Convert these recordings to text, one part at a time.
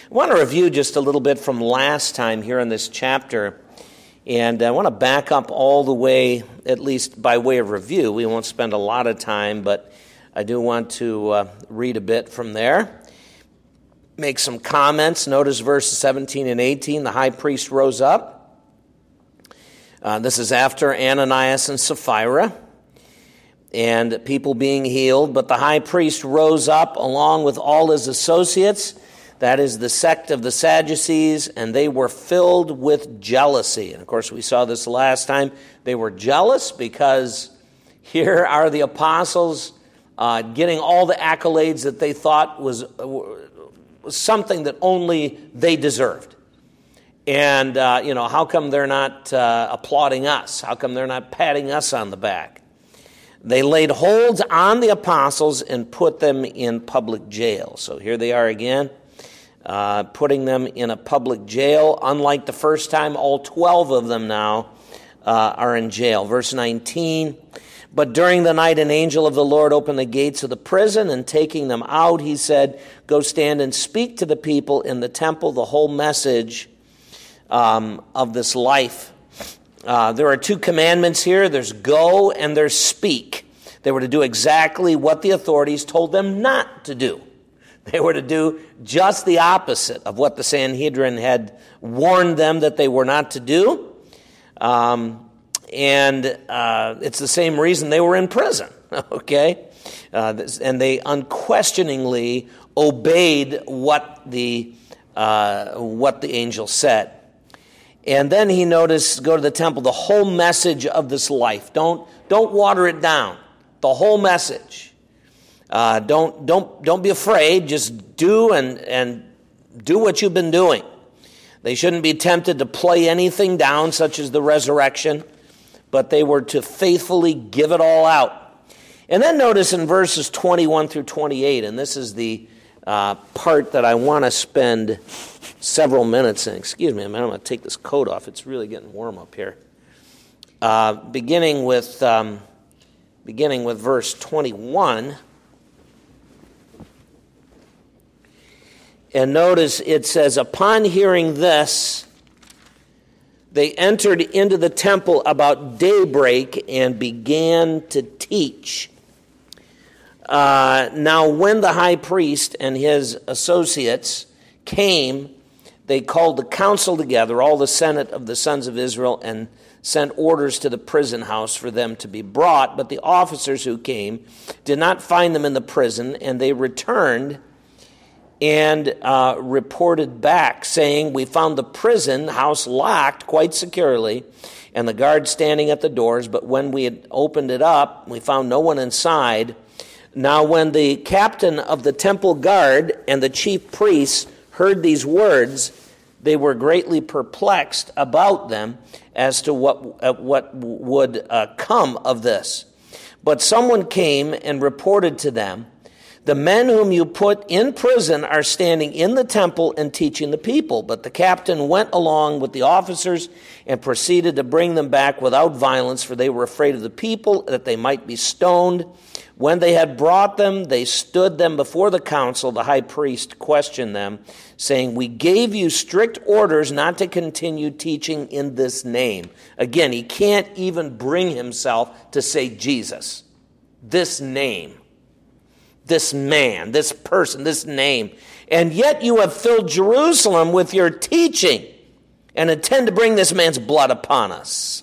I want to review just a little bit from last time here in this chapter, and I want to back up all the way, at least by way of review. We won't spend a lot of time, but I do want to read a bit from there, make some comments. Notice verses 17 and 18. The high priest rose up. This is after Ananias and Sapphira and people being healed. But the high priest rose up along with all his associates, that is the sect of the Sadducees, and they were filled with jealousy. And of course, we saw this last time. They were jealous because here are the apostles getting all the accolades that they thought was something that only they deserved. And, how come they're not applauding us? How come they're not patting us on the back? They laid hold on the apostles and put them in public jail. So here they are again, putting them in a public jail. Unlike the first time, all 12 of them now are in jail. Verse 19, but during the night an angel of the Lord opened the gates of the prison, and taking them out, he said, go stand and speak to the people in the temple the whole message of this life. There are two commandments here. There's go and there's speak. They were to do exactly what the authorities told them not to do. They were to do just the opposite of what the Sanhedrin had warned them that they were not to do. And it's the same reason they were in prison, okay? And they unquestioningly obeyed what the angel said. And then he noticed, go to the temple, the whole message of this life. Don't water it down. The whole message. Don't be afraid. Just do and do what you've been doing. They shouldn't be tempted to play anything down, such as the resurrection, but they were to faithfully give it all out. And then notice in verses 21 through 28, and this is the part that I want to spend several minutes in. Excuse me, I'm going to take this coat off. It's really getting warm up here. Beginning with verse 21. And notice it says, upon hearing this, they entered into the temple about daybreak and began to teach. Now, when the high priest and his associates came, they called the council together, all the senate of the sons of Israel, and sent orders to the prison house for them to be brought. But the officers who came did not find them in the prison, and they returned and reported back, saying, we found the prison house locked quite securely, and the guards standing at the doors, but when we had opened it up, we found no one inside. Now when the captain of the temple guard and the chief priests heard these words, they were greatly perplexed about them as to what would come of this. But someone came and reported to them, the men whom you put in prison are standing in the temple and teaching the people. But the captain went along with the officers and proceeded to bring them back without violence, for they were afraid of the people, that they might be stoned. When they had brought them, they stood them before the council. The high priest questioned them, saying, we gave you strict orders not to continue teaching in this name. Again, he can't even bring himself to say Jesus. This name. This man, this person, this name. And yet you have filled Jerusalem with your teaching and intend to bring this man's blood upon us.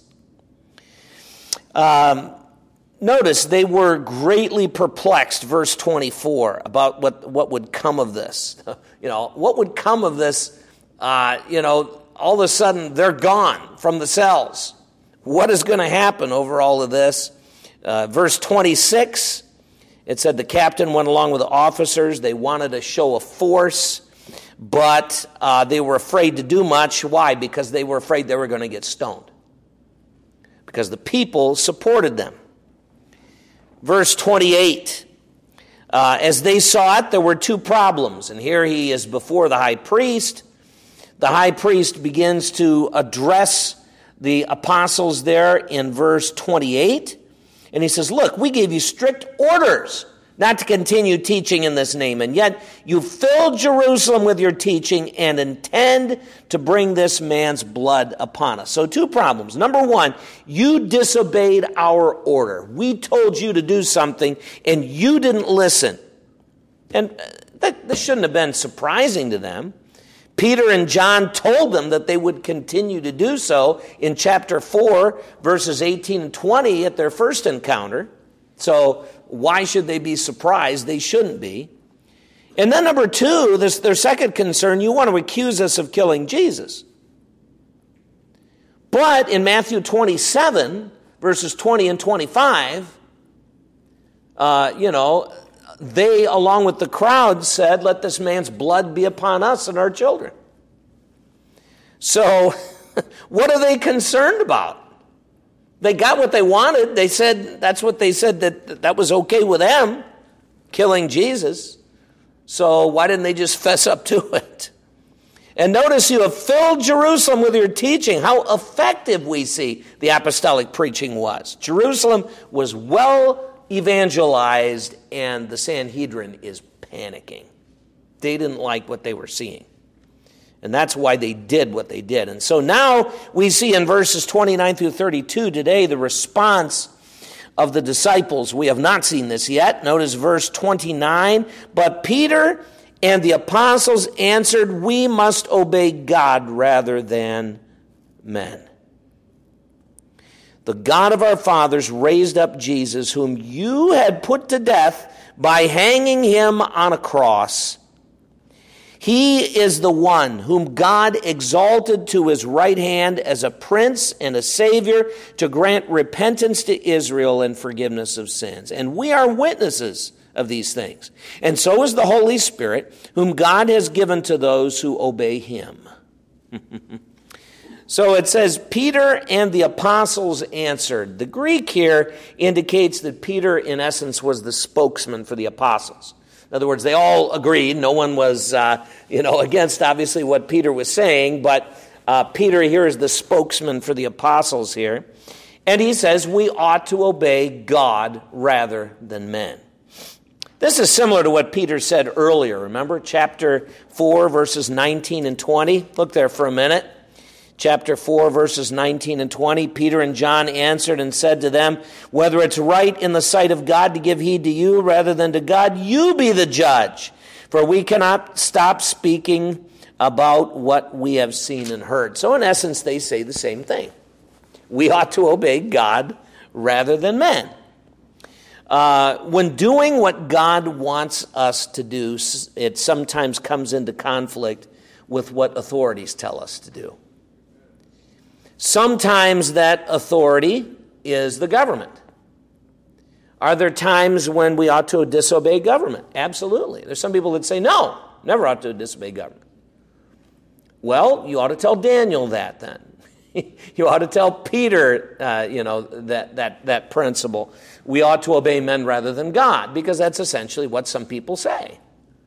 Notice they were greatly perplexed, verse 24, about what would come of this. What would come of this? All of a sudden they're gone from the cells. What is going to happen over all of this? Verse 26, it said the captain went along with the officers. They wanted to show a force, but they were afraid to do much. Why? Because they were afraid they were going to get stoned. Because the people supported them. Verse 28, as they saw it, there were two problems. And here he is before the high priest. The high priest begins to address the apostles there in verse 28. And he says, look, we gave you strict orders not to continue teaching in this name. And yet you filled Jerusalem with your teaching and intend to bring this man's blood upon us. So 2 problems. Number 1, you disobeyed our order. We told you to do something and you didn't listen. And this shouldn't have been surprising to them. Peter and John told them that they would continue to do so in chapter 4, verses 18 and 20 at their first encounter. So why should they be surprised? They shouldn't be. And then number 2, their second concern, you want to accuse us of killing Jesus. But in Matthew 27, verses 20 and 25, they, along with the crowd, said, let this man's blood be upon us and our children. So, what are they concerned about? They got what they wanted. They said, that's what they said, that was okay with them, killing Jesus. So, why didn't they just fess up to it? And notice you have filled Jerusalem with your teaching. How effective we see the apostolic preaching was. Jerusalem was well evangelized, and the Sanhedrin is panicking. They didn't like what they were seeing. And that's why they did what they did. And so now we see in verses 29 through 32 today the response of the disciples. We have not seen this yet. Notice verse 29. But Peter and the apostles answered, we must obey God rather than men. The God of our fathers raised up Jesus, whom you had put to death by hanging him on a cross. He is the one whom God exalted to his right hand as a prince and a savior to grant repentance to Israel and forgiveness of sins. And we are witnesses of these things. And so is the Holy Spirit, whom God has given to those who obey him. So it says, Peter and the apostles answered. The Greek here indicates that Peter, in essence, was the spokesman for the apostles. In other words, they all agreed. No one was, against, obviously, what Peter was saying. But Peter here is the spokesman for the apostles here. And he says, we ought to obey God rather than men. This is similar to what Peter said earlier. Remember, chapter 4, verses 19 and 20? Look there for a minute. Chapter 4, verses 19 and 20, Peter and John answered and said to them, whether it's right in the sight of God to give heed to you rather than to God, you be the judge. For we cannot stop speaking about what we have seen and heard. So in essence, they say the same thing. We ought to obey God rather than men. When doing what God wants us to do, it sometimes comes into conflict with what authorities tell us to do. Sometimes that authority is the government. Are there times when we ought to disobey government? Absolutely. There's some people that say, no, never ought to disobey government. Well, you ought to tell Daniel that then. You ought to tell Peter, that principle. We ought to obey men rather than God, because that's essentially what some people say.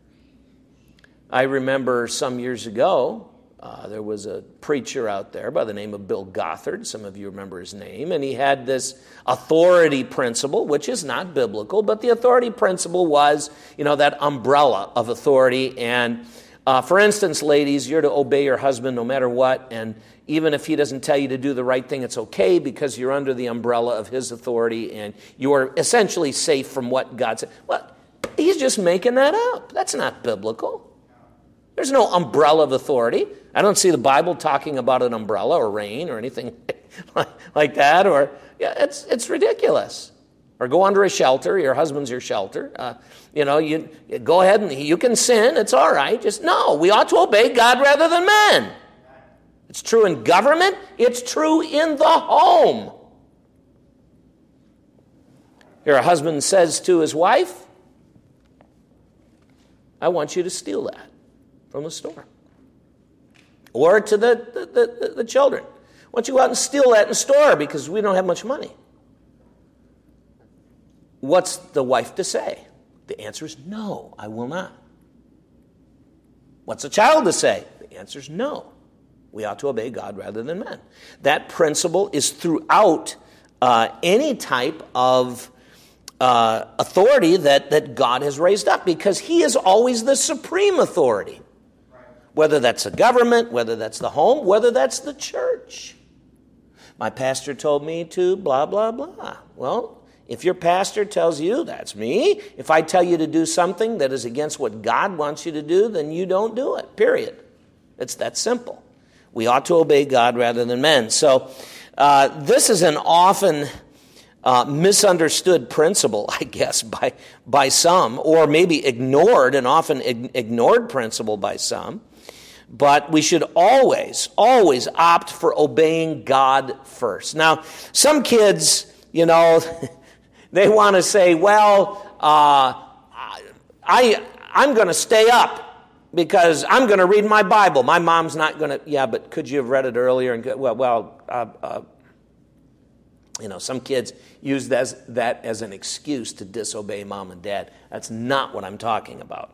I remember some years ago, there was a preacher out there by the name of Bill Gothard. Some of you remember his name. And he had this authority principle, which is not biblical, but the authority principle was, that umbrella of authority. And for instance, ladies, you're to obey your husband no matter what. And even if he doesn't tell you to do the right thing, it's okay because you're under the umbrella of his authority and you're essentially safe from what God said. Well, he's just making that up. That's not biblical. There's no umbrella of authority. I don't see the Bible talking about an umbrella or rain or anything like that. Or it's ridiculous. Or go under a shelter. Your husband's your shelter. You go ahead and you can sin. It's all right. No, we ought to obey God rather than men. It's true in government. It's true in the home. Here, a husband says to his wife, I want you to steal that from the store. Or to the children. Why don't you go out and steal that in the store because we don't have much money? What's the wife to say? The answer is no, I will not. What's the child to say? The answer is no. We ought to obey God rather than men. That principle is throughout any type of authority that God has raised up, because he is always the supreme authority. Whether that's the government, whether that's the home, whether that's the church. My pastor told me to blah, blah, blah. Well, if your pastor tells you, that's me. If I tell you to do something that is against what God wants you to do, then you don't do it, period. It's that simple. We ought to obey God rather than men. So this is an often misunderstood principle, I guess, by some, or maybe ignored, and often ignored principle by some. But we should always opt for obeying God first. Now, some kids, they want to say, well, I'm going to stay up because I'm going to read my Bible. My mom's not going to. Yeah, but could you have read it earlier? And some kids use that as an excuse to disobey mom and dad. That's not what I'm talking about.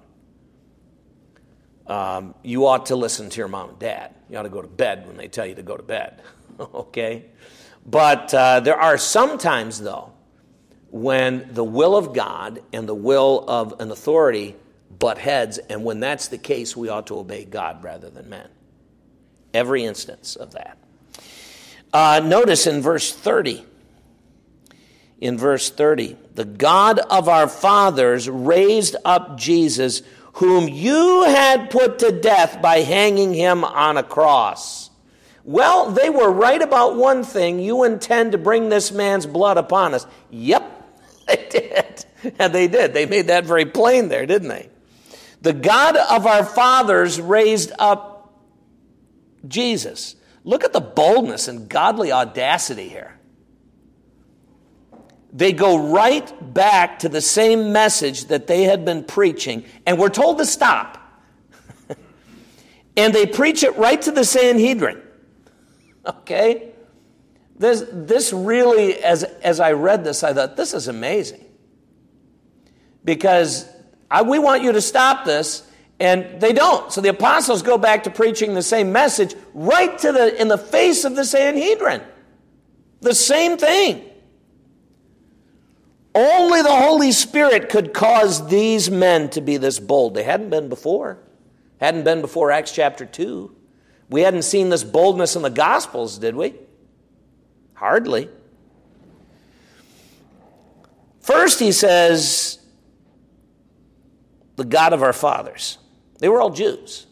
You ought to listen to your mom and dad. You ought to go to bed when they tell you to go to bed. Okay? But there are some times, though, when the will of God and the will of an authority butt heads, and when that's the case, we ought to obey God rather than men. Every instance of that. Notice in verse 30. In verse 30, the God of our fathers raised up Jesus, whom you had put to death by hanging him on a cross. Well, they were right about one thing. You intend to bring this man's blood upon us. Yep, they did. And they did. They made that very plain there, didn't they? The God of our fathers raised up Jesus. Look at the boldness and godly audacity here. They go right back to the same message that they had been preaching, and we're told to stop. And they preach it right to the Sanhedrin. Okay? This really, as I read this, I thought, this is amazing. Because we want you to stop this, and they don't. So the apostles go back to preaching the same message right in the face of the Sanhedrin. The same thing. Only the Holy Spirit could cause these men to be this bold. They hadn't been before. Hadn't been before Acts chapter 2. We hadn't seen this boldness in the Gospels, did we? Hardly. First, he says, the God of our fathers. They were all Jews.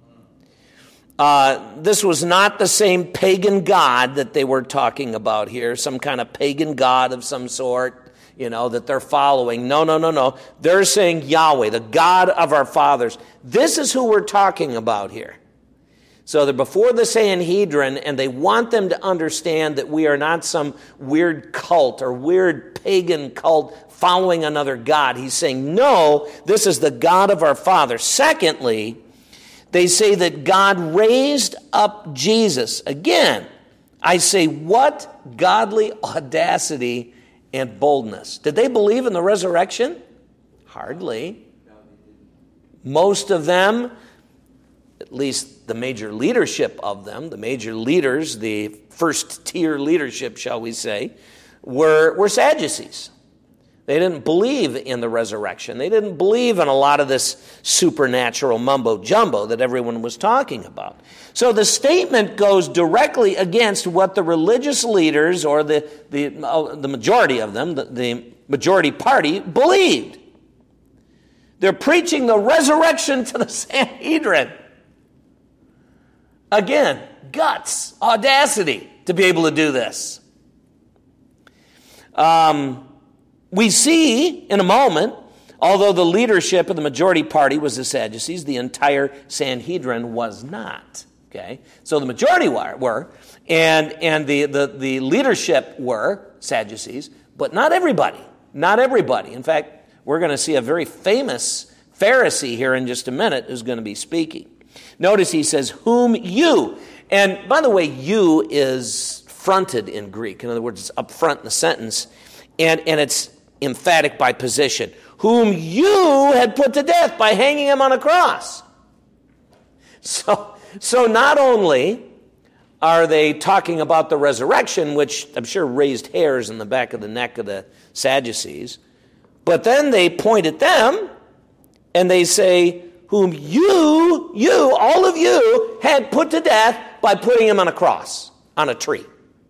This was not the same pagan god that they were talking about here, some kind of pagan god of some sort. That they're following. No. They're saying Yahweh, the God of our fathers. This is who we're talking about here. So they're before the Sanhedrin, and they want them to understand that we are not some weird cult or weird pagan cult following another god. He's saying, no, this is the God of our fathers. Secondly, they say that God raised up Jesus. Again, I say, what godly audacity and boldness. Did they believe in the resurrection? Hardly. Most of them, at least the major leadership of them, the major leaders, the first tier leadership, shall we say, were Sadducees. They didn't believe in the resurrection. They didn't believe in a lot of this supernatural mumbo-jumbo that everyone was talking about. So the statement goes directly against what the religious leaders, or the majority of them, the majority party, believed. They're preaching the resurrection to the Sanhedrin. Again, guts, audacity to be able to do this. We see in a moment, although the leadership of the majority party was the Sadducees, the entire Sanhedrin was not. Okay, so the majority were, and the leadership were Sadducees, but not everybody. Not everybody. In fact, we're going to see a very famous Pharisee here in just a minute who's going to be speaking. Notice he says, whom you, and by the way, you is fronted in Greek. In other words, it's up front in the sentence, and it's emphatic by position. Whom you had put to death by hanging him on a cross. So not only are they talking about the resurrection, which I'm sure raised hairs in the back of the neck of the Sadducees, But then they point at them and they say, whom you, all of you, had put to death by putting him on a cross, on a tree.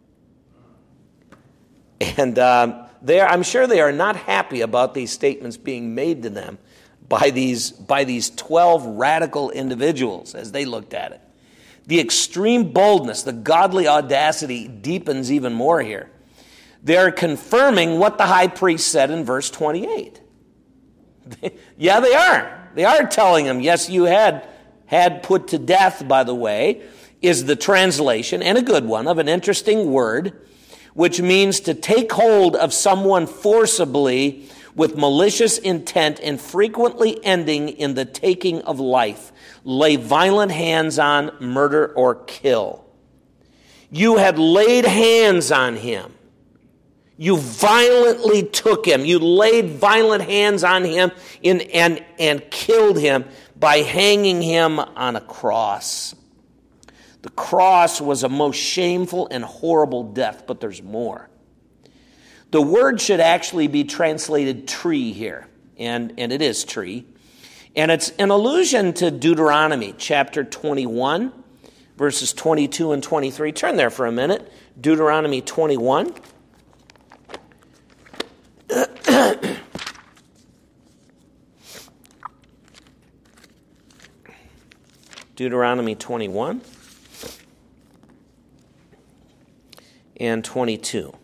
And I'm sure they are not happy about these statements being made to them by these 12 radical individuals as they looked at it. The extreme boldness, the godly audacity deepens even more here. They're confirming what the high priest said in verse 28. Yeah, they are. They are telling him, yes, you had put to death, by the way, is the translation, and a good one, of an interesting word, which means to take hold of someone forcibly with malicious intent and frequently ending in the taking of life, lay violent hands on, murder, or kill. You had laid hands on him. You violently took him. You laid violent hands on him and killed him by hanging him on a cross. The cross was a most shameful and horrible death, but there's more. The word should actually be translated tree here, and it is tree. And it's an allusion to Deuteronomy chapter 21, verses 22 and 23. Turn there for a minute. Deuteronomy 21. Deuteronomy 21 and 22.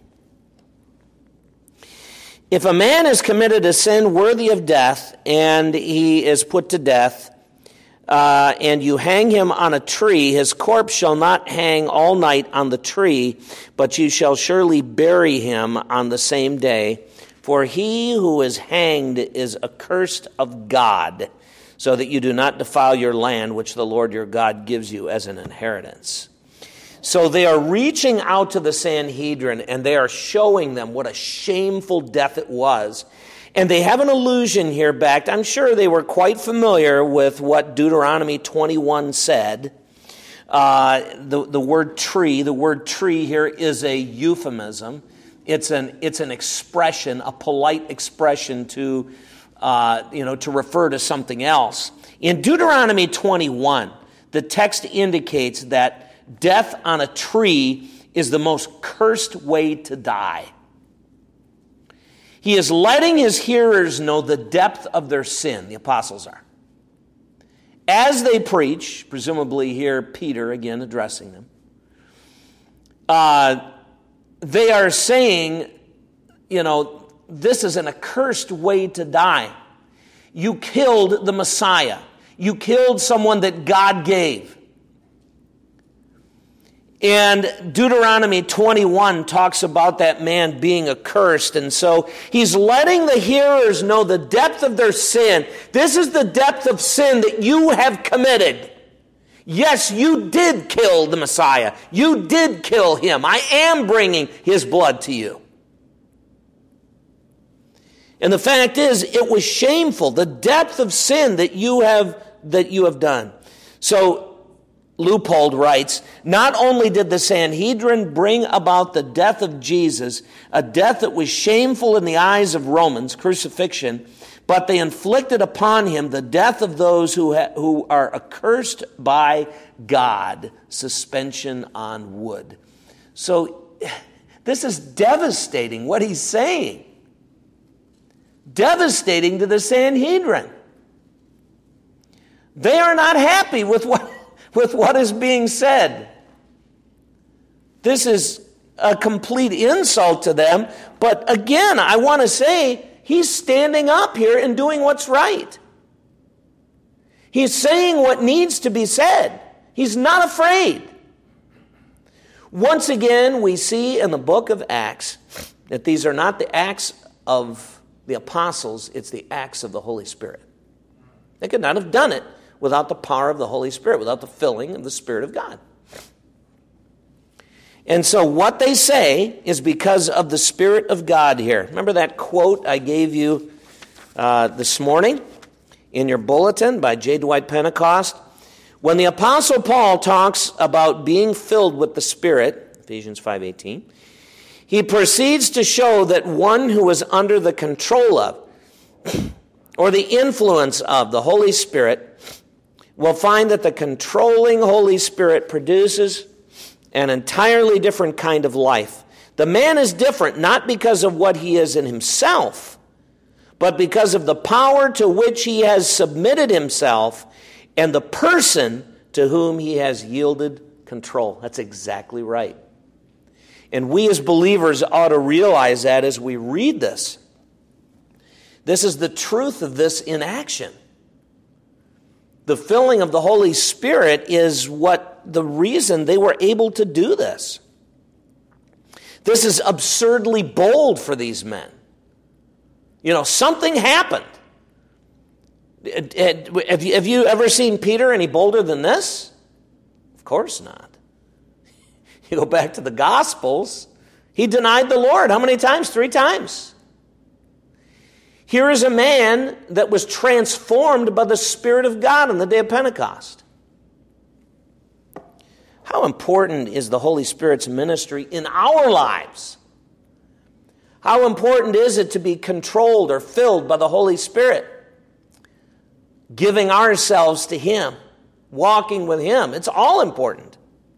If a man has committed a sin worthy of death, and he is put to death, and you hang him on a tree, his corpse shall not hang all night on the tree, but you shall surely bury him on the same day. For he who is hanged is accursed of God, so that you do not defile your land, which the Lord your God gives you as an inheritance. So they are reaching out to the Sanhedrin, and they are showing them what a shameful death it was. And they have an allusion here back. I'm sure they were quite familiar with what Deuteronomy 21 said. The word tree here is a euphemism. It's an expression, a polite expression to refer to something else. In Deuteronomy 21, the text indicates that death on a tree is the most cursed way to die. He is letting his hearers know the depth of their sin, the apostles are. As they preach, presumably here Peter again addressing them, they are saying, this is an accursed way to die. You killed the Messiah. You killed someone that God gave. And Deuteronomy 21 talks about that man being accursed. And so he's letting the hearers know the depth of their sin. This is the depth of sin that you have committed. Yes, you did kill the Messiah. You did kill him. I am bringing his blood to you. And the fact is, it was shameful, the depth of sin that you have done. So Leupold writes, not only did the Sanhedrin bring about the death of Jesus, a death that was shameful in the eyes of Romans, crucifixion, but they inflicted upon him the death of those who are accursed by God, suspension on wood. So this is devastating what he's saying. Devastating to the Sanhedrin. They are not happy with what is being said. This is a complete insult to them. But again, I want to say, he's standing up here and doing what's right. He's saying what needs to be said. He's not afraid. Once again, we see in the book of Acts that these are not the acts of the apostles, it's the acts of the Holy Spirit. They could not have done it without the power of the Holy Spirit, without the filling of the Spirit of God. And so what they say is because of the Spirit of God here. Remember that quote I gave you this morning in your bulletin by J. Dwight Pentecost? When the Apostle Paul talks about being filled with the Spirit, Ephesians 5:18, he proceeds to show that one who is under the control of, or the influence of the Holy Spirit, we'll find that the controlling Holy Spirit produces an entirely different kind of life. The man is different not because of what he is in himself, but because of the power to which he has submitted himself and the person to whom he has yielded control. That's exactly right. And we as believers ought to realize that as we read this. This is the truth of this in action. The filling of the Holy Spirit is the reason they were able to do this. This is absurdly bold for these men. Something happened. Have you ever seen Peter any bolder than this? Of course not. You go back to the Gospels, he denied the Lord. How many times? 3 times. Here is a man that was transformed by the Spirit of God on the day of Pentecost. How important is the Holy Spirit's ministry in our lives? How important is it to be controlled or filled by the Holy Spirit? Giving ourselves to Him, walking with Him. It's all important.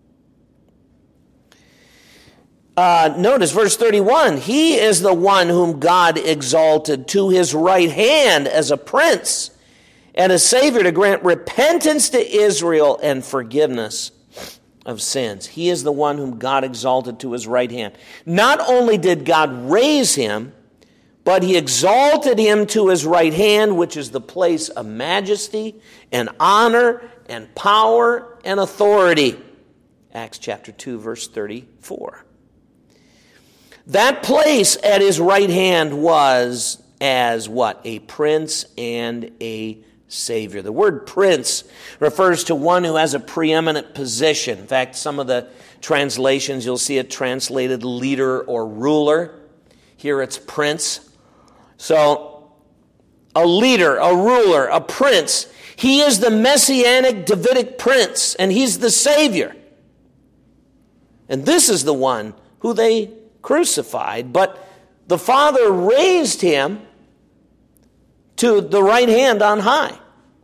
Notice verse 31. He is the one whom God exalted to His right hand as a prince and a Savior to grant repentance to Israel and forgiveness of sins. He is the one whom God exalted to His right hand. Not only did God raise Him, but He exalted Him to His right hand, which is the place of majesty and honor and power and authority. Acts chapter 2, verse 34. That place at His right hand was as what? A prince and a Savior. The word prince refers to one who has a preeminent position. In fact, some of the translations, you'll see it translated leader or ruler. Here it's prince. So, a leader, a ruler, a prince. He is the Messianic Davidic prince, and He's the Savior. And this is the one who they crucified, but the Father raised Him to the right hand on high.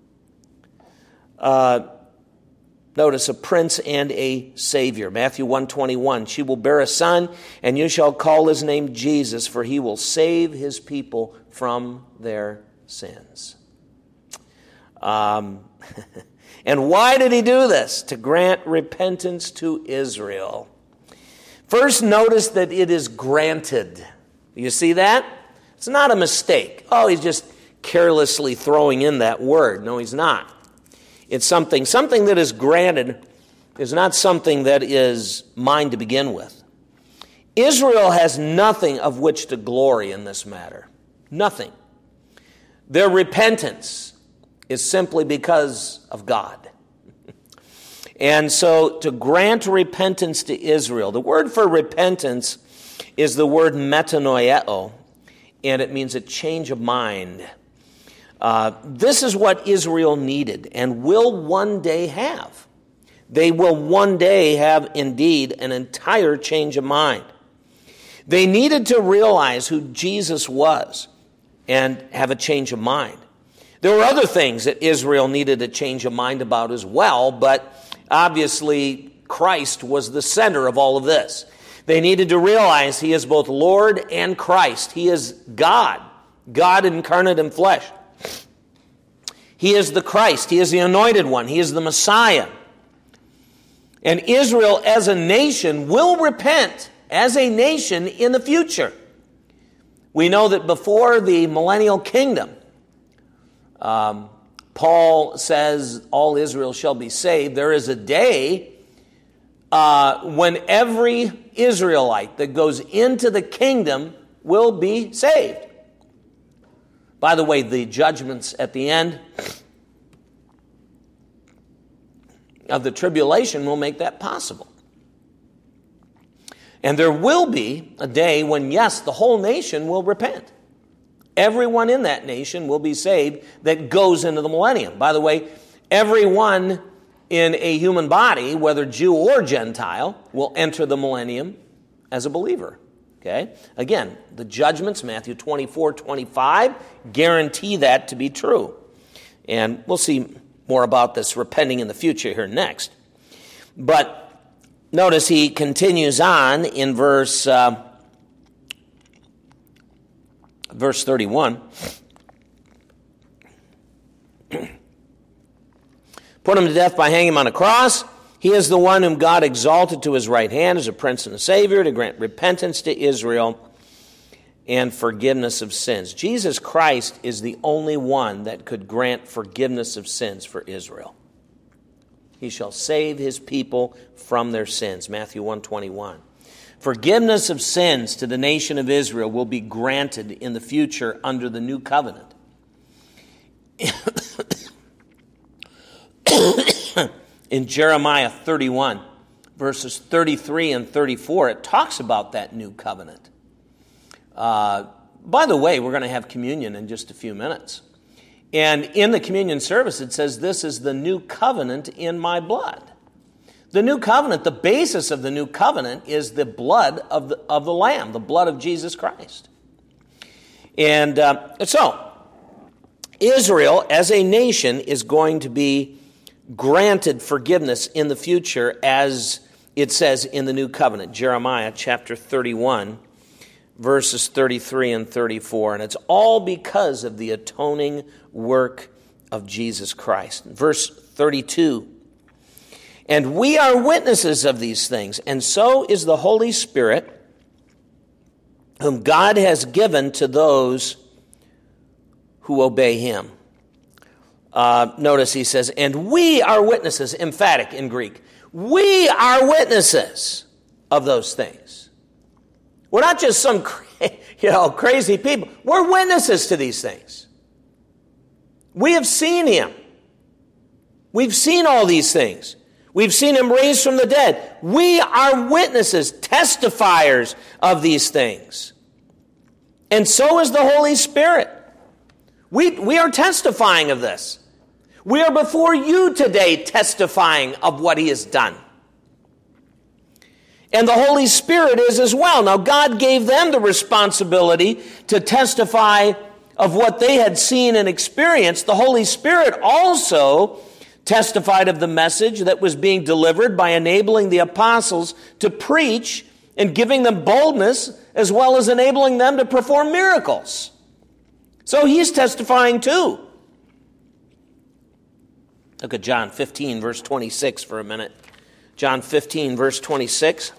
Notice a prince and a Savior. Matthew 1:21, she will bear a son, and you shall call his name Jesus, for he will save his people from their sins. And why did he do this? To grant repentance to Israel. First, notice that it is granted. You see that? It's not a mistake. Oh, he's just carelessly throwing in that word. No, he's not. It's something that is granted is not something that is mine to begin with. Israel has nothing of which to glory in this matter. Nothing. Their repentance is simply because of God. And so to grant repentance to Israel, the word for repentance is the word metanoeo, and it means a change of mind. This is what Israel needed and will one day have. They will one day have indeed an entire change of mind. They needed to realize who Jesus was and have a change of mind. There were other things that Israel needed a change of mind about as well, but obviously Christ was the center of all of this. They needed to realize He is both Lord and Christ. He is God, God incarnate in flesh. He is the Christ. He is the anointed one. He is the Messiah. And Israel as a nation will repent as a nation in the future. We know that before the millennial kingdom, Paul says all Israel shall be saved. There is a day when every Israelite that goes into the kingdom will be saved. By the way, the judgments at the end of the tribulation will make that possible. And there will be a day when, yes, the whole nation will repent. Everyone in that nation will be saved that goes into the millennium. By the way, everyone in a human body, whether Jew or Gentile, will enter the millennium as a believer. Okay? Again, the judgments, Matthew 24:25, guarantee that to be true. And we'll see more about this repenting in the future here next. But notice he continues on in verse 31. Put him to death by hanging him on a cross. He is the one whom God exalted to his right hand as a prince and a savior to grant repentance to Israel and forgiveness of sins. Jesus Christ is the only one that could grant forgiveness of sins for Israel. He shall save his people from their sins, Matthew 1:21. Forgiveness of sins to the nation of Israel will be granted in the future under the new covenant. In Jeremiah 31, verses 33 and 34, it talks about that new covenant. By the way, we're going to have communion in just a few minutes. And in the communion service, it says, "This is the new covenant in my blood." The new covenant, the basis of the new covenant is the blood of the Lamb, the blood of Jesus Christ. And so, Israel as a nation is going to be granted forgiveness in the future, as it says in the new covenant, Jeremiah chapter 31, verses 33 and 34. And it's all because of the atoning work of Jesus Christ. Verse 32, "And we are witnesses of these things, and so is the Holy Spirit, whom God has given to those who obey him." Notice he says, "And we are witnesses," emphatic in Greek. We are witnesses of those things. We're not just some crazy people. We're witnesses to these things. We have seen him. We've seen all these things. We've seen him raised from the dead. We are witnesses, testifiers of these things. And so is the Holy Spirit. We are testifying of this. We are before you today testifying of what he has done. And the Holy Spirit is as well. Now, God gave them the responsibility to testify of what they had seen and experienced. The Holy Spirit also testified of the message that was being delivered by enabling the apostles to preach and giving them boldness, as well as enabling them to perform miracles. So he's testifying too. Look at John 15, verse 26 for a minute. John 15, verse 26.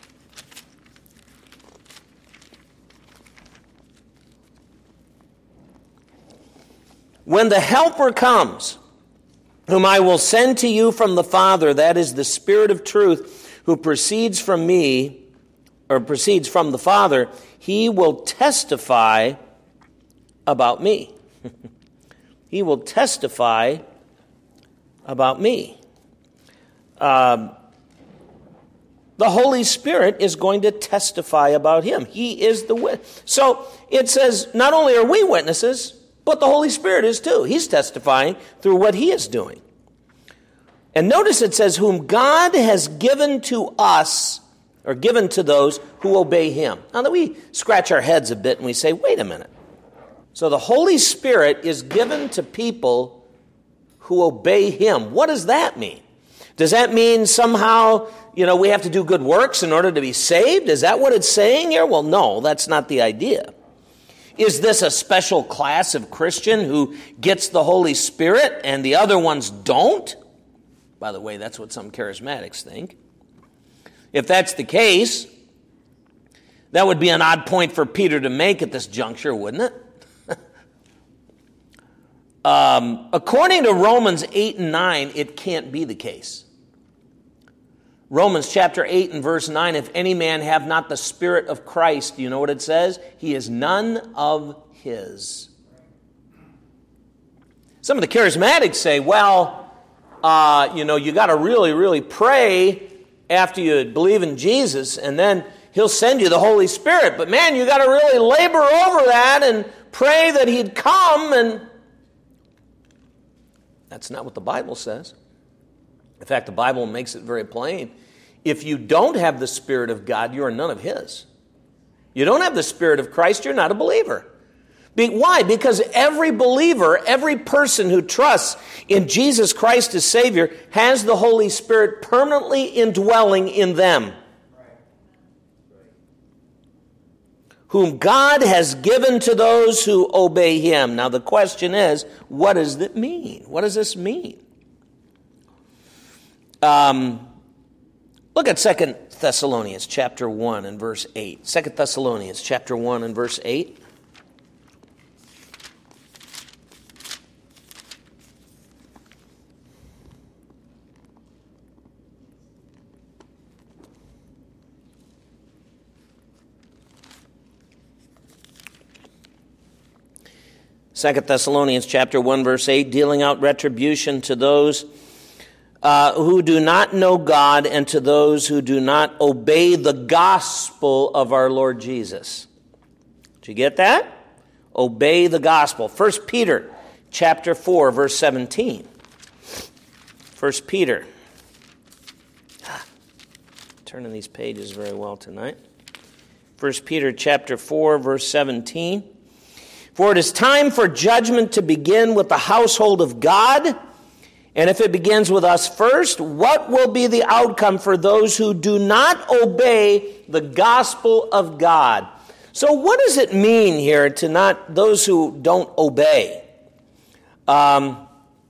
"When the Helper comes, whom I will send to you from the Father, that is the Spirit of truth, who proceeds from me, or proceeds from the Father, he will testify about me." He will testify about me. The Holy Spirit is going to testify about him. He is the witness. So it says not only are we witnesses, but the Holy Spirit is too. He's testifying through what he is doing. And notice it says, "whom God has given to us," or given to those who obey him. Now that we scratch our heads a bit and we say, wait a minute. So the Holy Spirit is given to people who obey him. What does that mean? Does that mean somehow, we have to do good works in order to be saved? Is that what it's saying here? Well, no, that's not the idea. Is this a special class of Christian who gets the Holy Spirit and the other ones don't? By the way, that's what some charismatics think. If that's the case, that would be an odd point for Peter to make at this juncture, wouldn't it? According to Romans 8 and 9, it can't be the case. Romans chapter 8 and verse 9, "If any man have not the Spirit of Christ," do you know what it says? "He is none of his." Some of the charismatics say, well, you got to really, really pray after you believe in Jesus, and then he'll send you the Holy Spirit. But man, you got to really labor over that and pray that he'd come, and that's not what the Bible says. In fact, the Bible makes it very plain. If you don't have the Spirit of God, you are none of his. You don't have the Spirit of Christ, you're not a believer. Why? Because every believer, every person who trusts in Jesus Christ as Savior has the Holy Spirit permanently indwelling in them, whom God has given to those who obey Him. Now the question is, what does it mean? What does this mean? Look at 2 Thessalonians chapter 1 and verse 8. 2 Thessalonians chapter 1 and verse 8. Second Thessalonians chapter 1, verse 8, dealing out retribution to those who do not know God and to those who do not obey the gospel of our Lord Jesus. Did you get that? Obey the gospel. 1 Peter chapter 4, verse 17. 1 Peter. Turning these pages very well tonight. 1 Peter chapter 4, verse 17. For it is time for judgment to begin with the household of God. And if it begins with us first, what will be the outcome for those who do not obey the gospel of God? So what does it mean here to not those who don't obey? Well,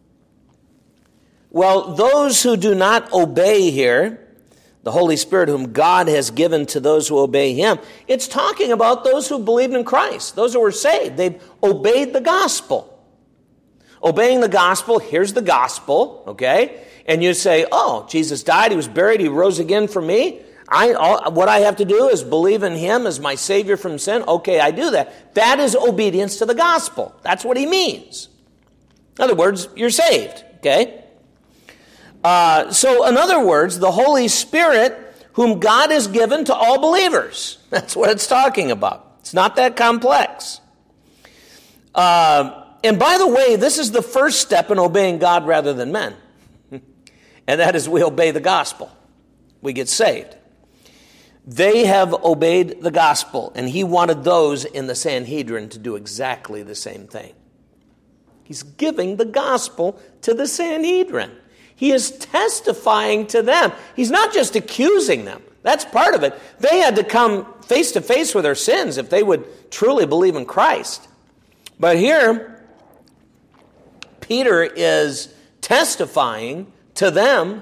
those who do not obey here, the Holy Spirit whom God has given to those who obey Him, it's talking about those who believed in Christ, those who were saved. They've obeyed the gospel. Obeying the gospel, here's the gospel, okay? And you say, oh, Jesus died, He was buried, He rose again for me. What I have to do is believe in Him as my Savior from sin. Okay, I do that. That is obedience to the gospel. That's what He means. In other words, you're saved, okay? So, in other words, the Holy Spirit, whom God has given to all believers. That's what it's talking about. It's not that complex. And by the way, this is the first step in obeying God rather than men. And that is we obey the gospel. We get saved. They have obeyed the gospel, and He wanted those in the Sanhedrin to do exactly the same thing. He's giving the gospel to the Sanhedrin. He is testifying to them. He's not just accusing them. That's part of it. They had to come face to face with their sins if they would truly believe in Christ. But here, Peter is testifying to them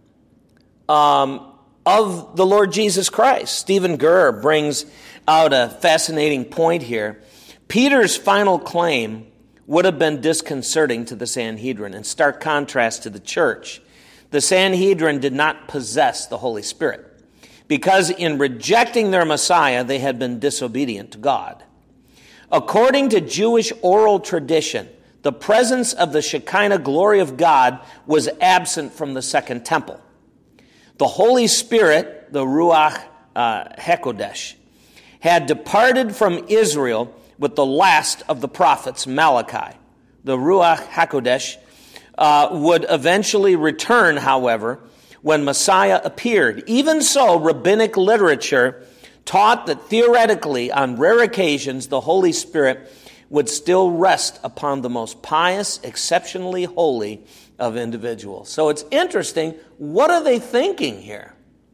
of the Lord Jesus Christ. Stephen Gurr brings out a fascinating point here. Peter's final claim would have been disconcerting to the Sanhedrin, in stark contrast to the church. The Sanhedrin did not possess the Holy Spirit, because in rejecting their Messiah, they had been disobedient to God. According to Jewish oral tradition, the presence of the Shekinah glory of God was absent from the second temple. The Holy Spirit, the Ruach HaKodesh, had departed from Israel with the last of the prophets, Malachi. The Ruach HaKodesh would eventually return, however, when Messiah appeared. Even so, rabbinic literature taught that theoretically, on rare occasions, the Holy Spirit would still rest upon the most pious, exceptionally holy of individuals. So it's interesting, what are they thinking here?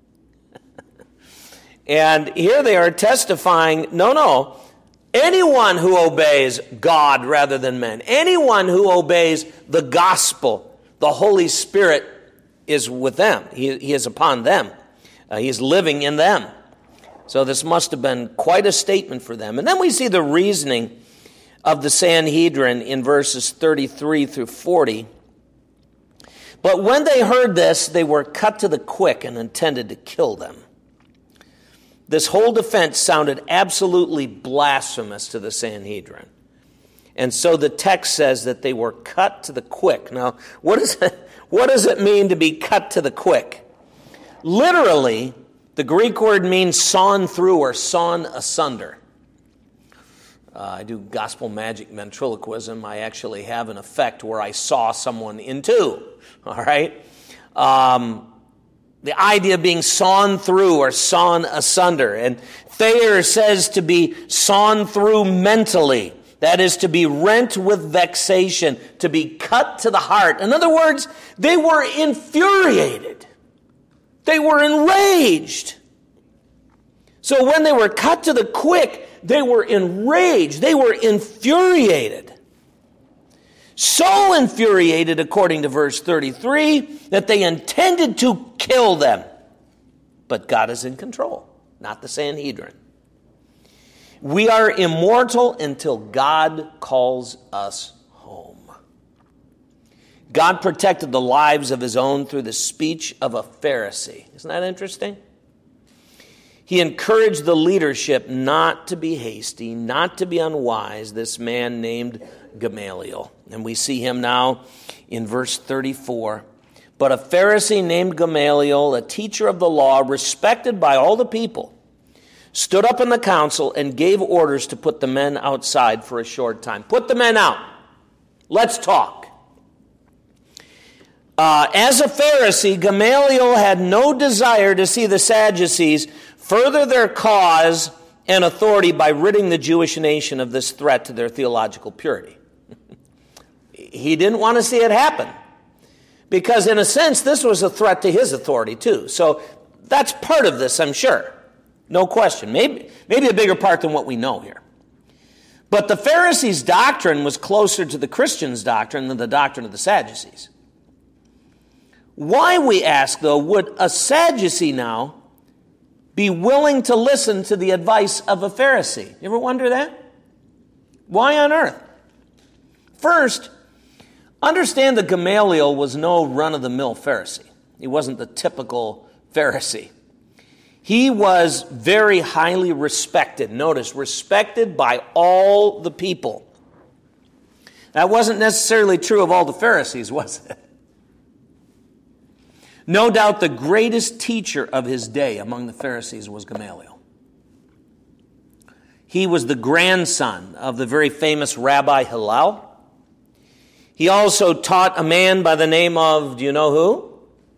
And here they are testifying, no, anyone who obeys God rather than men, anyone who obeys the gospel, the Holy Spirit is with them. He is upon them. He is living in them. So this must have been quite a statement for them. And then we see the reasoning of the Sanhedrin in verses 33 through 40. But when they heard this, they were cut to the quick and intended to kill them. This whole defense sounded absolutely blasphemous to the Sanhedrin. And so the text says that they were cut to the quick. Now, what does it mean to be cut to the quick? Literally, the Greek word means sawn through or sawn asunder. I do gospel magic ventriloquism. I actually have an effect where I saw someone in two. All right? The idea of being sawn through or sawn asunder. And Thayer says to be sawn through mentally. That is, to be rent with vexation, to be cut to the heart. In other words, they were infuriated. They were enraged. So when they were cut to the quick, they were enraged. They were infuriated. So infuriated, according to verse 33, that they intended to kill them. But God is in control, not the Sanhedrin. We are immortal until God calls us home. God protected the lives of his own through the speech of a Pharisee. Isn't that interesting? He encouraged the leadership not to be hasty, not to be unwise, this man named Gamaliel. And we see him now in verse 34. But a Pharisee named Gamaliel, a teacher of the law, respected by all the people, stood up in the council and gave orders to put the men outside for a short time. Put the men out. Let's talk. As a Pharisee, Gamaliel had no desire to see the Sadducees further their cause and authority by ridding the Jewish nation of this threat to their theological purity. He didn't want to see it happen because, in a sense, this was a threat to his authority too. So that's part of this, I'm sure. No question. Maybe a bigger part than what we know here. But the Pharisees' doctrine was closer to the Christians' doctrine than the doctrine of the Sadducees. Why, we ask, though, would a Sadducee now be willing to listen to the advice of a Pharisee? You ever wonder that? Why on earth? First, understand that Gamaliel was no run-of-the-mill Pharisee. He wasn't the typical Pharisee. He was very highly respected. Notice, respected by all the people. That wasn't necessarily true of all the Pharisees, was it? No doubt the greatest teacher of his day among the Pharisees was Gamaliel. He was the grandson of the very famous Rabbi Hillel. He also taught a man by the name of, do you know who?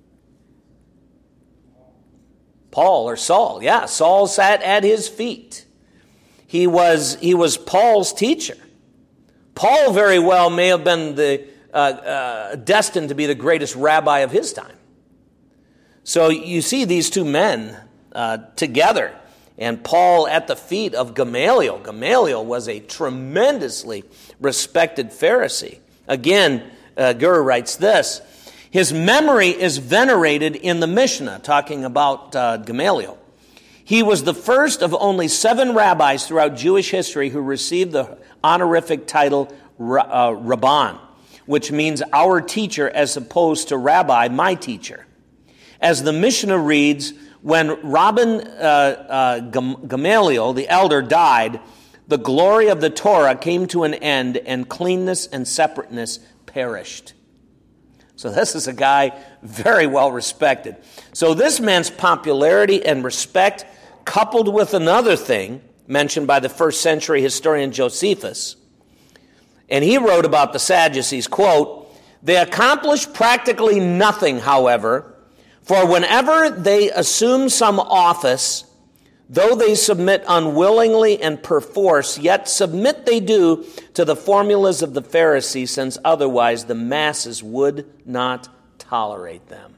Paul or Saul. Yeah, Saul sat at his feet. He was Paul's teacher. Paul very well may have been destined to be the greatest rabbi of his time. So you see these two men together, and Paul at the feet of Gamaliel. Gamaliel was a tremendously respected Pharisee. Again, Guru writes this: his memory is venerated in the Mishnah, talking about Gamaliel. He was the first of only 7 rabbis throughout Jewish history who received the honorific title Rabban, which means our teacher as opposed to rabbi, my teacher. As the Mishnah reads, when Rabban Gamaliel, the elder, died, the glory of the Torah came to an end and cleanness and separateness perished. So this is a guy very well respected. So this man's popularity and respect, coupled with another thing mentioned by the first century historian Josephus, and he wrote about the Sadducees, quote, they accomplish practically nothing, however, for whenever they assume some office, though they submit unwillingly and perforce, yet submit they do to the formulas of the Pharisees, since otherwise the masses would not tolerate them.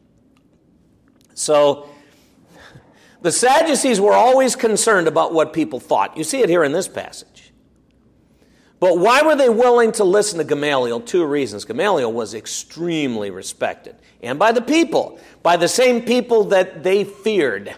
So, the Sadducees were always concerned about what people thought. You see it here in this passage. But why were they willing to listen to Gamaliel? 2 reasons. Gamaliel was extremely respected, and by the people, by the same people that they feared.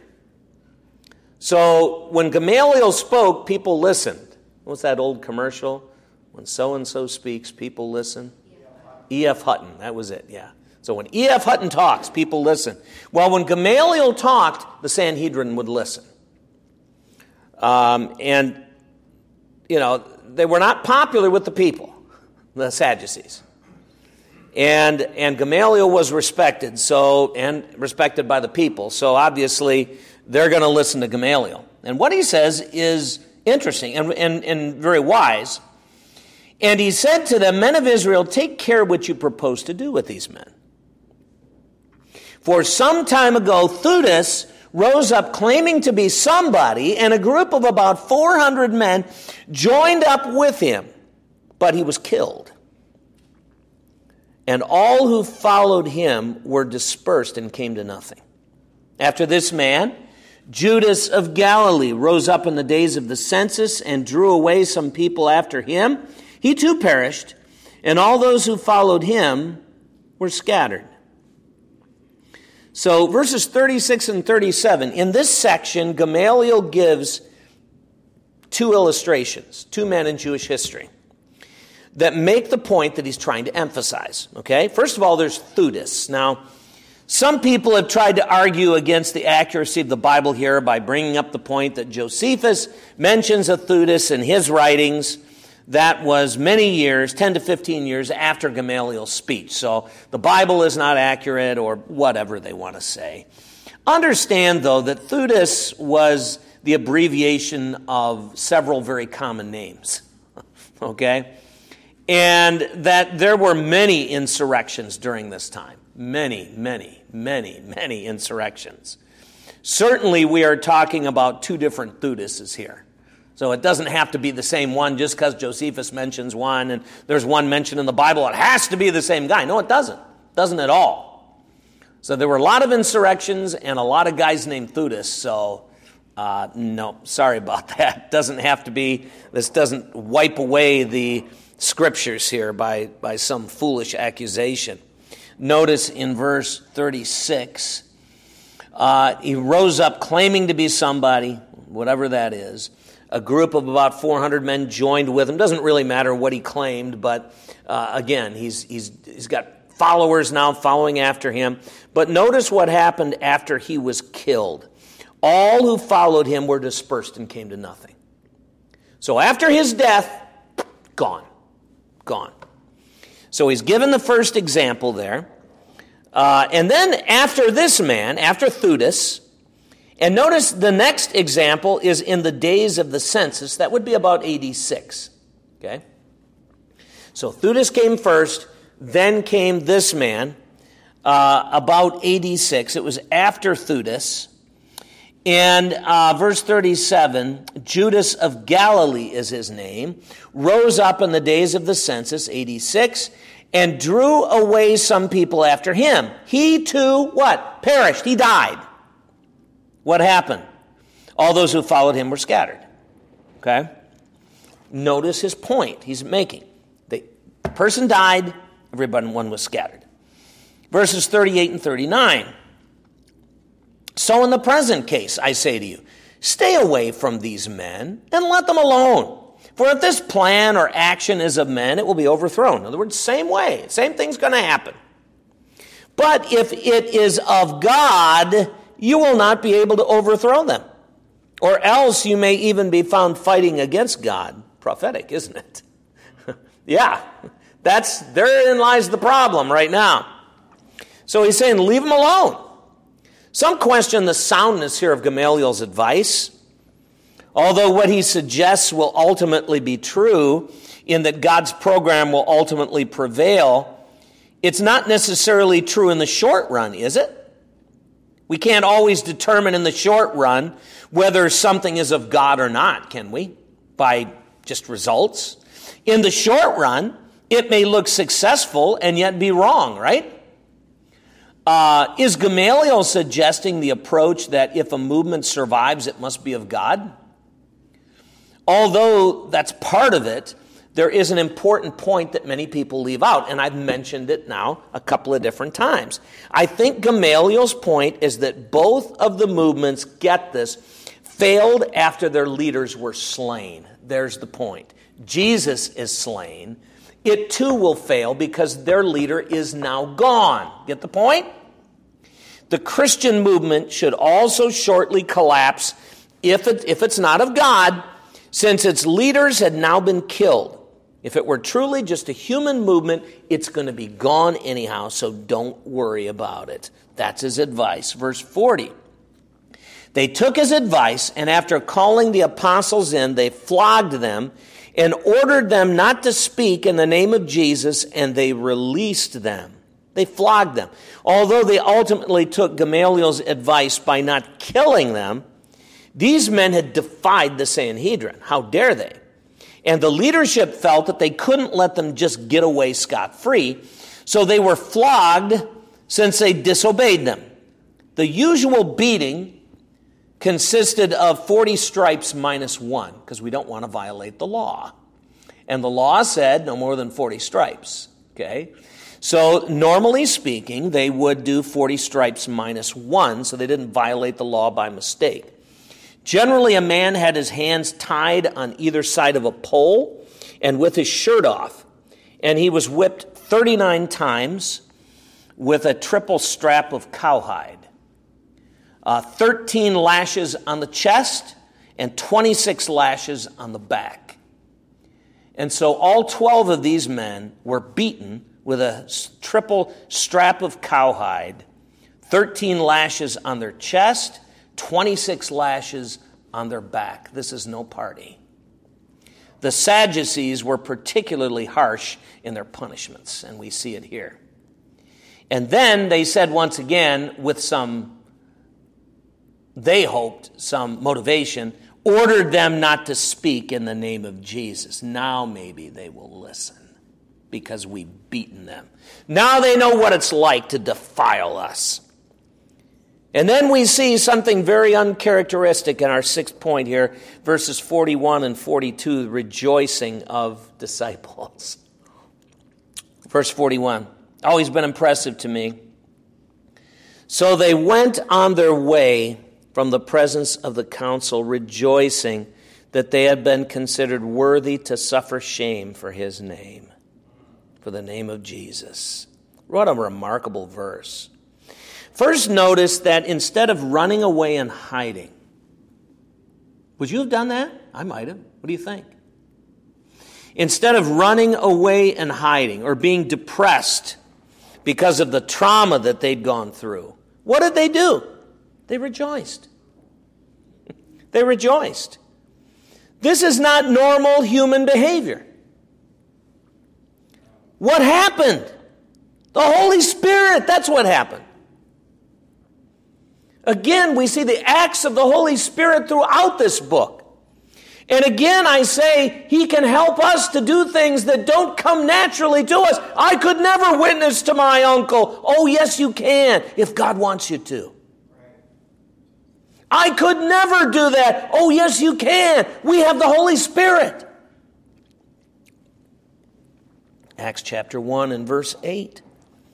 So when Gamaliel spoke, people listened. What's that old commercial? When so-and-so speaks, people listen. E.F. Hutton, that was it, yeah. So when E.F. Hutton talks, people listen. Well, when Gamaliel talked, the Sanhedrin would listen. And, you know, they were not popular with the people, the Sadducees. And Gamaliel was respected, and respected by the people. So obviously, they're going to listen to Gamaliel. And what he says is interesting and very wise. And he said to them, men of Israel, take care what you propose to do with these men. For some time ago, Theudas rose up claiming to be somebody, and a group of about 400 men joined up with him, but he was killed. And all who followed him were dispersed and came to nothing. After this man, Judas of Galilee rose up in the days of the census and drew away some people after him. He too perished, and all those who followed him were scattered. So verses 36 and 37, in this section, Gamaliel gives two illustrations, two men in Jewish history, that make the point that he's trying to emphasize. Okay? First of all, there's Theudas. Now, some people have tried to argue against the accuracy of the Bible here by bringing up the point that Josephus mentions a Theudas in his writings. That was many years, 10 to 15 years after Gamaliel's speech. So the Bible is not accurate, or whatever they want to say. Understand, though, that Theudas was the abbreviation of several very common names. Okay? And that there were many insurrections during this time. Many insurrections. Certainly we are talking about two different Theudases here. So it doesn't have to be the same one just because Josephus mentions one and there's one mentioned in the Bible. It has to be the same guy. No, it doesn't. It doesn't at all. So there were a lot of insurrections and a lot of guys named Theudas. So no, sorry about that. Doesn't have to be. This doesn't wipe away the scriptures here by some foolish accusation. Notice in verse 36, he rose up claiming to be somebody, whatever that is. A group of about 400 men joined with him. Doesn't really matter what he claimed, but again, he's got followers now following after him. But notice what happened after he was killed. All who followed him were dispersed and came to nothing. So after his death, gone. So he's given the first example there. And then after this man, after Theudas, and notice the next example is in the days of the census. That would be about AD 6. Okay? So Theudas came first, then came this man, about AD 6. It was after Theudas. And verse 37, Judas of Galilee is his name, rose up in the days of the census, AD 6, and drew away some people after him. He too, what? Perished. He died. What happened? All those who followed him were scattered. Okay? Notice his point he's making. The person died, everyone was scattered. Verses 38 and 39. So in the present case, I say to you, stay away from these men and let them alone. For if this plan or action is of men, it will be overthrown. In other words, same way. Same thing's going to happen. But if it is of God, you will not be able to overthrow them. Or else you may even be found fighting against God. Prophetic, isn't it? Yeah, therein lies the problem right now. So he's saying, leave them alone. Some question the soundness here of Gamaliel's advice. Although what he suggests will ultimately be true, in that God's program will ultimately prevail, it's not necessarily true in the short run, is it? We can't always determine in the short run whether something is of God or not, can we? By just results. In the short run, it may look successful and yet be wrong, right? Is Gamaliel suggesting the approach that if a movement survives, it must be of God? Although that's part of it, there is an important point that many people leave out, and I've mentioned it now a couple of different times. I think Gamaliel's point is that both of the movements, get this, failed after their leaders were slain. There's the point. Jesus is slain. It too will fail because their leader is now gone. Get the point? The Christian movement should also shortly collapse if it's not of God, since its leaders had now been killed. If it were truly just a human movement, it's going to be gone anyhow, so don't worry about it. That's his advice. Verse 40. They took his advice, and after calling the apostles in, they flogged them and ordered them not to speak in the name of Jesus, and they released them. They flogged them. Although they ultimately took Gamaliel's advice by not killing them, these men had defied the Sanhedrin. How dare they? And the leadership felt that they couldn't let them just get away scot-free, so they were flogged since they disobeyed them. The usual beating consisted of 40 stripes minus 1, because we don't want to violate the law. And the law said no more than 40 stripes. Okay? So normally speaking, they would do 40 stripes minus 1, so they didn't violate the law by mistake. Generally, a man had his hands tied on either side of a pole and with his shirt off, and he was whipped 39 times with a triple strap of cowhide. 13 lashes on the chest and 26 lashes on the back. And so all 12 of these men were beaten with a triple strap of cowhide, 13 lashes on their chest, 26 lashes on their back. This is no party. The Sadducees were particularly harsh in their punishments, and we see it here. And then they said once again, with some, they hoped, some motivation, ordered them not to speak in the name of Jesus. Now maybe they will listen because we've beaten them. Now they know what it's like to defile us. And then we see something very uncharacteristic in our sixth point here, verses 41 and 42, rejoicing of disciples. Verse 41, always been impressive to me. So they went on their way from the presence of the council, rejoicing that they had been considered worthy to suffer shame for his name, for the name of Jesus. What a remarkable verse. First, notice that instead of running away and hiding, would you have done that? I might have. What do you think? Instead of running away and hiding or being depressed because of the trauma that they'd gone through, what did they do? They rejoiced. They rejoiced. This is not normal human behavior. What happened? The Holy Spirit, that's what happened. Again, we see the acts of the Holy Spirit throughout this book. And again, I say, he can help us to do things that don't come naturally to us. I could never witness to my uncle. Oh, yes, you can, if God wants you to. I could never do that. Oh, yes, you can. We have the Holy Spirit. Acts chapter 1 and verse 8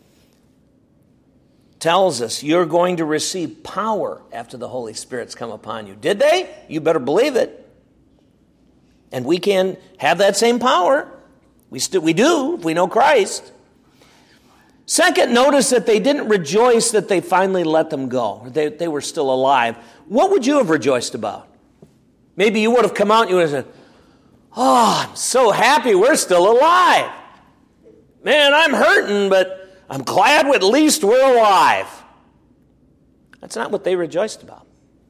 tells us you're going to receive power after the Holy Spirit's come upon you. Did they? You better believe it. And we can have that same power. We do if we know Christ. Second, notice that they didn't rejoice that they finally let them go. They were still alive. What would you have rejoiced about? Maybe you would have come out and you would have said, oh, I'm so happy we're still alive. Man, I'm hurting, but I'm glad at least we're alive. That's not what they rejoiced about.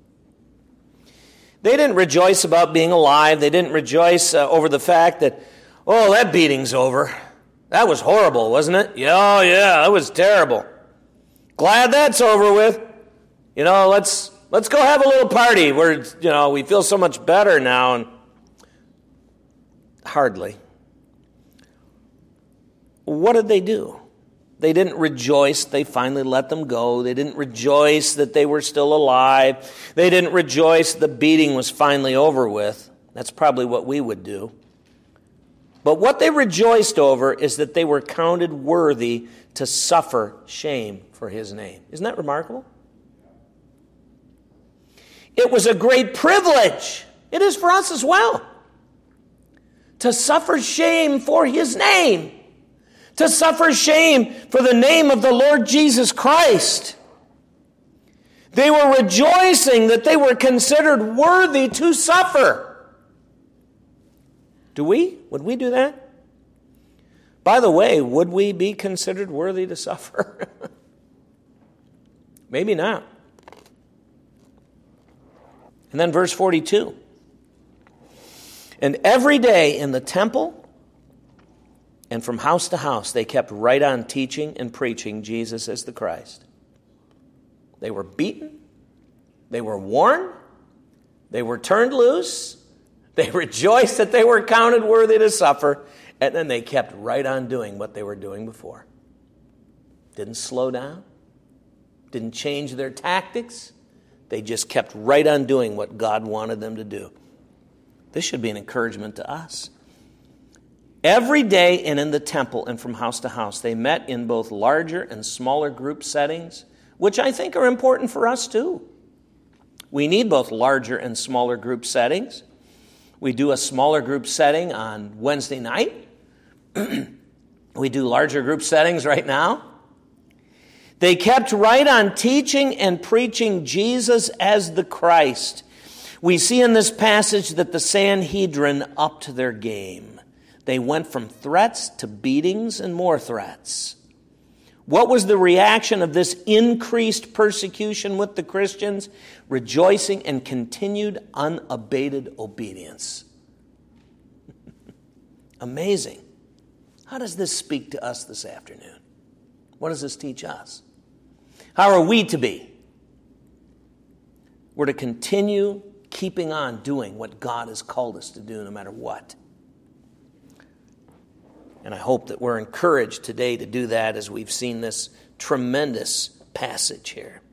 They didn't rejoice about being alive. They didn't rejoice over the fact that, oh, that beating's over. That was horrible, wasn't it? Yeah, that was terrible. Glad that's over with. Let's go have a little party where, we feel so much better now. And hardly. What did they do? They didn't rejoice they finally let them go. They didn't rejoice that they were still alive. They didn't rejoice the beating was finally over with. That's probably what we would do. But what they rejoiced over is that they were counted worthy to suffer shame for his name. Isn't that remarkable? It was a great privilege. It is for us as well. To suffer shame for his name. To suffer shame for the name of the Lord Jesus Christ. They were rejoicing that they were considered worthy to suffer. Do we? Would we do that? By the way, would we be considered worthy to suffer? Maybe not. And then verse 42. And every day in the temple And from house to house, they kept right on teaching and preaching Jesus as the Christ. They were beaten. They were warned. They were turned loose. They rejoiced that they were counted worthy to suffer. And then they kept right on doing what they were doing before. Didn't slow down. Didn't change their tactics. They just kept right on doing what God wanted them to do. This should be an encouragement to us. Every day and in the temple and from house to house, they met in both larger and smaller group settings, which I think are important for us too. We need both larger and smaller group settings. We do a smaller group setting on Wednesday night. We do larger group settings right now. They kept right on teaching and preaching Jesus as the Christ. We see in this passage that the Sanhedrin upped their game. They went from threats to beatings and more threats. What was the reaction of this increased persecution with the Christians? Rejoicing and continued unabated obedience. Amazing. How does this speak to us this afternoon? What does this teach us? How are we to be? We're to continue keeping on doing what God has called us to do no matter what. And I hope that we're encouraged today to do that as we've seen this tremendous passage here.